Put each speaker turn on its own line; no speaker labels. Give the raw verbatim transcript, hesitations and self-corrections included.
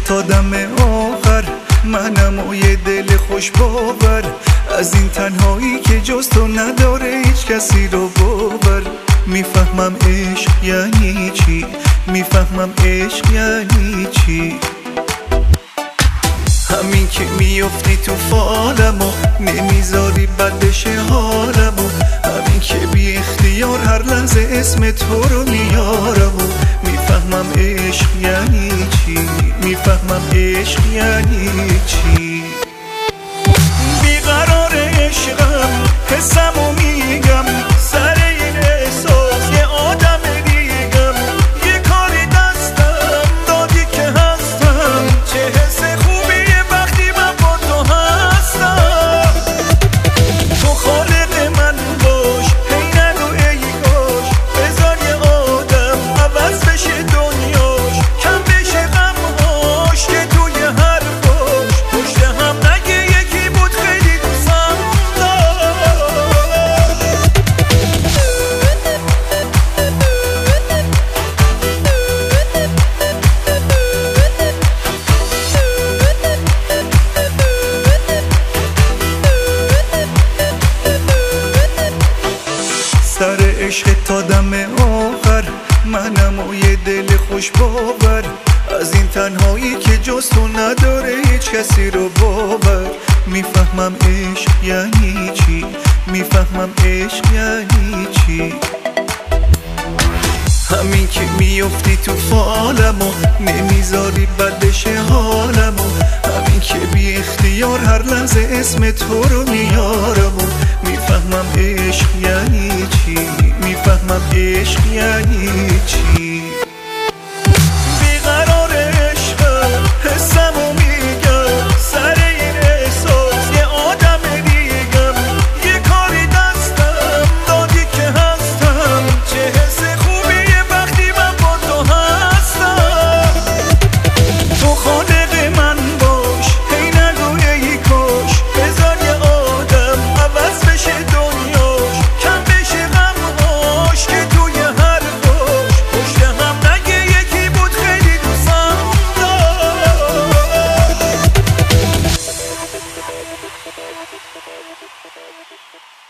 تا دم آخر، منم و یه دل خوش باور، از این تنهایی که جز تو نداره هیچ کسی رو باور. میفهمم عشق یعنی چی، میفهمم عشق یعنی چی. همین که میافتی تو فالم و نمیذاری بد بشه حالم و همین که بی اختیار هر لحظه اسم تو رو میارم و میفهمم عشق یعنی چی، میفهمم عشق یعنی چی. بیقرار عشقم حسمو میگم، سر این احساس یه آدم دیگم. یه کاری دستم دادی که هستم، چه حس خوبیه وقتی من با تو هستم. تو خالق من باش، هی نگو ای کاش، بذار یه آدم عوض بشه دنیاش، کم بشه غمهاش که توی حرفاش پشت هم نگه یکی بود خیلی دوستم سر عشق تا دم آخر، منم و یه دل خوش باور، از این تنهایی که جز تو نداره هیچ کسی رو باور. میفهمم عشق یعنی چی، میفهمم عشق یعنی چی. همین که میافتی تو فالم و نمیذاری بد بشه حالم و همین که بی اختیار هر لحظه اسم تو رو میارم و میفهمم عشق یعنی چی، میفهمم عشق یعنی چی. بیقرار عشقم حسمو میگم، سر این احساس یه آدم دیگم. یه کاری دستم دادی که هستم، چه حس خوبیه وقتی من با تو هستم. تو خالق من باش، هی نگو ای کاش، بذار یه آدم عوض بشه دنیاش، کم بشه غمهاش که توی حرفاش پشت هم نگه یکی بود خیلی دوستم داشت.